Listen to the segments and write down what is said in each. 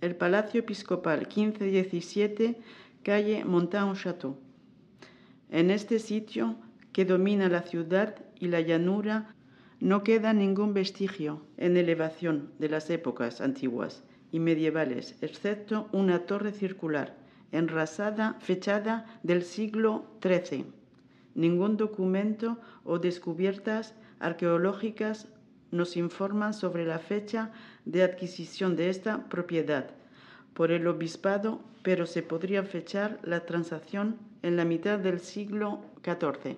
el Palacio Episcopal 1517, calle Montan-au-Château. En este sitio, que domina la ciudad y la llanura, no queda ningún vestigio en elevación de las épocas antiguas y medievales, excepto una torre circular, enrasada, fechada del siglo XIII. Ningún documento o descubiertas arqueológicas nos informan sobre la fecha de adquisición de esta propiedad por el obispado, pero se podría fechar la transacción en la mitad del siglo XIV.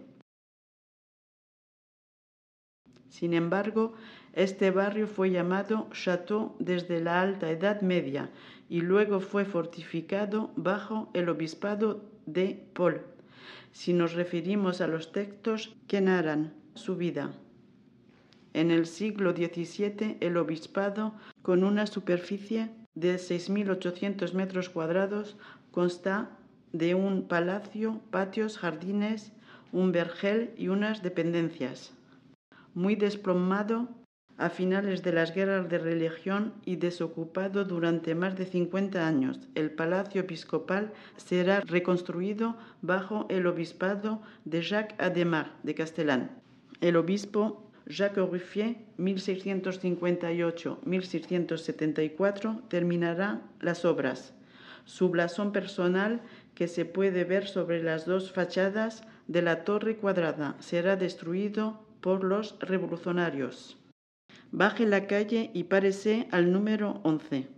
Sin embargo, este barrio fue llamado Château desde la Alta Edad Media y luego fue fortificado bajo el obispado de Paul, si nos referimos a los textos que narran su vida. En el siglo XVII, el obispado, con una superficie de 6.800 metros cuadrados, consta de un palacio, patios, jardines, un vergel y unas dependencias. Muy desplomado a finales de las guerras de religión y desocupado durante más de 50 años, el Palacio Episcopal será reconstruido bajo el obispado de Jacques Adhémar de Castellane. El obispo Jacques Ruffier, 1658-1674, terminará las obras. Su blasón personal, que se puede ver sobre las dos fachadas de la torre cuadrada, será destruido por los revolucionarios. Baje la calle y párese al número 11.